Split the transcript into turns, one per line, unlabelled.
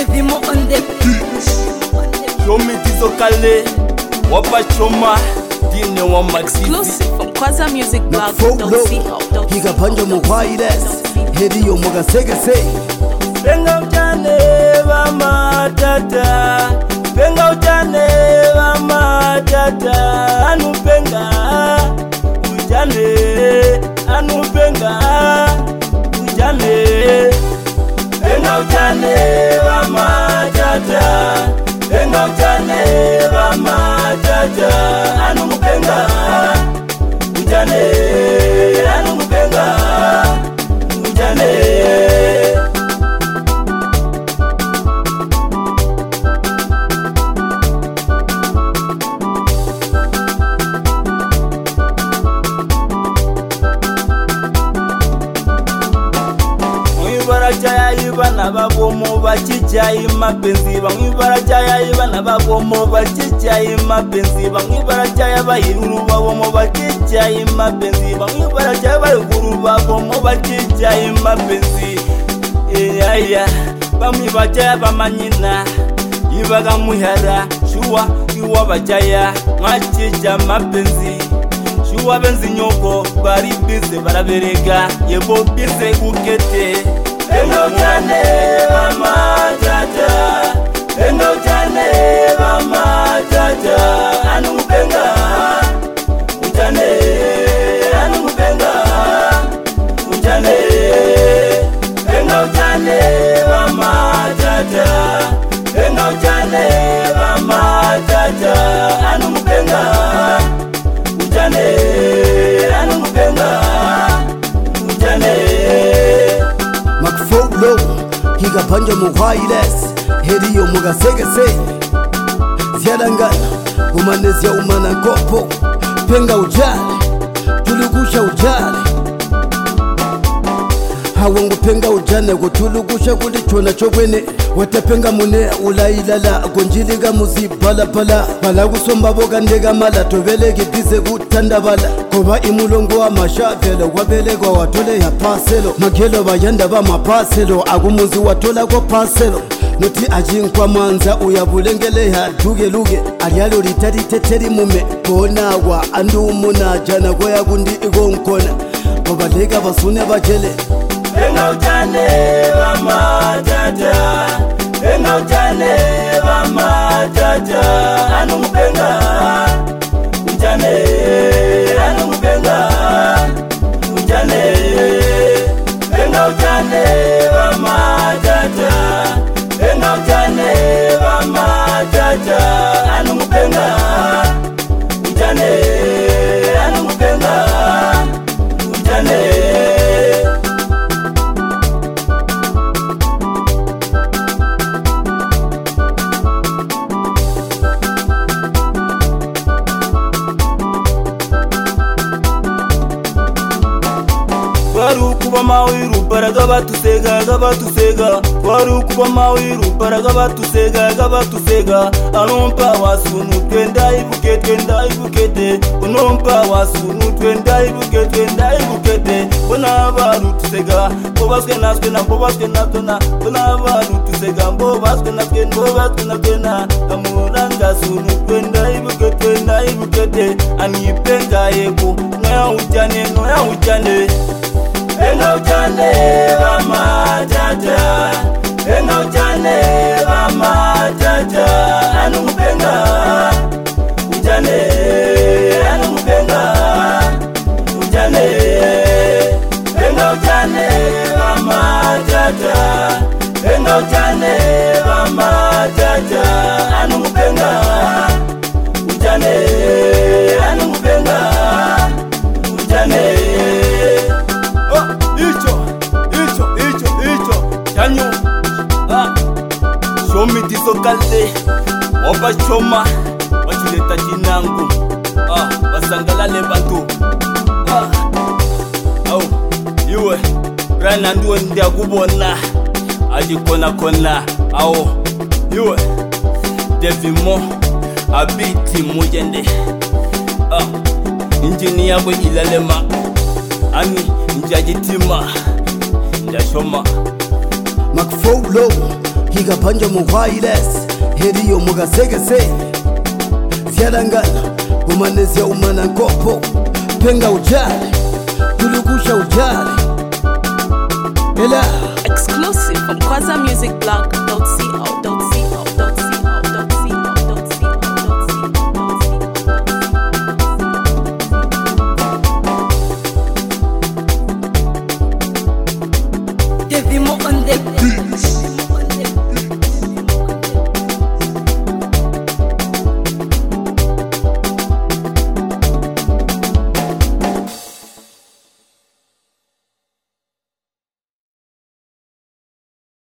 Devimo on the beach.
Show me Tizo Kale, Wapa Choma, Dine wa Maxi.
Exclusive from Kwaza Music Blog.
Higa panja muwaides, hedi yo muga segese.
Benga uchane wa matata, benga uchane wa matata. Anu benga ujane, anu benga ujane. Benga uchane wa matata, benga uchane wa matata. Anu benga ujane, anu benga ujane. Barajaya ibana babomo bachichayi mapenzi bamwe barajaya ibana babomo bachichayi mapenzi bamwe barajaya bayiruru babomo bachichayi mapenzi bamwe barajaya bayiguru babomo bachichayi mapenzi aya bamwe bajaya bamanyina ibaga muhara shuwa iwa bajaya mwachicha mapenzi shuwa benzi nyoko bari bize baraberega yebo bize ukete. Benga uchane wa matata, benga uchane wa matata. Anu benga uchane, anu benga uchane. Benga uchane wa matata, benga uchane wa matata. Anu benga uchane, anu benga uchane.
Makfolo, higa panja muwaides, hedi yo muga segese. Ziadangana, umanezia umana kopo, penga ujale, tulugusha ujale. Hawangu penga ujane kutulugusha kulichona chobwene. Watapenga mune ulailala gonjiliga muzi pala pala. Pala kusomba boga ndega mala tovele gibize kutanda bala. Koba imulongo wa mashafelo wabele kwa watole ya paselo. Magelo bayanda ba mapaselo agumuzi watola kwa paselo. Nuti ajinkwa manza uyabulengele ya duge luge. Alialo litari teteri mume kona wa andu muna jana goya gundi igonkona. Wabalega basune bajele.
Benga uchane wa matata, benga uchane wa matata. Anu benga uchane, anu benga uchane. Benga uchane wa matata, benga uchane wa matata. Anu benga uchane, anu benga uchane. Waru kuba mawiru baraga batusega waru kuba mawiru baraga batusega anompa wasunu twenda ibukete unompa wasunu twenda ibukete bona baru tusega bobaswe naswe na bobaswe natona bona baru tusega bobaswe naswe na amuranga sunu twenda ibukete anipenga yego noya ujane. Benga uchane wa matata, benga uchane wa matata. Anu benga uchane, anu benga uchane. Benga uchane wa matata, benga uchane wa matata. Anu benga uchane, anu benga uchane. Chanyo, show me Tizo Kale, Wapa Choma, wachileta jinangu, wasangalale bantu. Iwe, rana nduwe ndia kubona, aji kona, iwe, Devimo, abiti mujende, injini yako ilalema, ani njajitima, njashoma.
Makfolo, ngikapanja muwireless heriyo mukasekese ziyalangana umanezia umana nkopo penga ujali tulukusha ujali ela
Exclusive from KwazaMusicBlog.co.za.